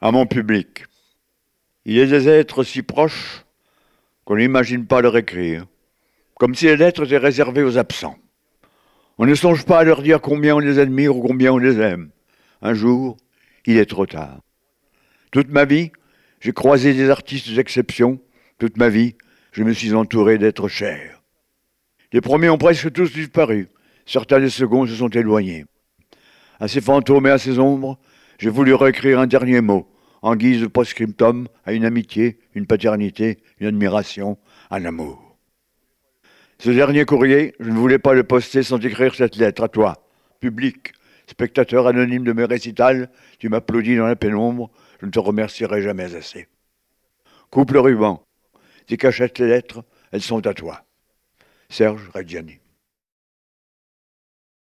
À mon public. Il est des êtres si proches qu'on n'imagine pas leur écrire, comme si les lettres étaient réservées aux absents. On ne songe pas à leur dire combien on les admire ou combien on les aime. Un jour, il est trop tard. Toute ma vie, j'ai croisé des artistes d'exception. Toute ma vie, je me suis entouré d'êtres chers. Les premiers ont presque tous disparu. Certains des seconds se sont éloignés. À ces fantômes et à ces ombres, j'ai voulu réécrire un dernier mot, en guise de post-scriptum à une amitié, une paternité, une admiration, un amour. Ce dernier courrier, je ne voulais pas le poster sans écrire cette lettre à toi, public, spectateur anonyme de mes récitals, tu m'applaudis dans la pénombre, je ne te remercierai jamais assez. Coupe le ruban, tes cachettes les lettres, elles sont à toi. Serge Reggiani.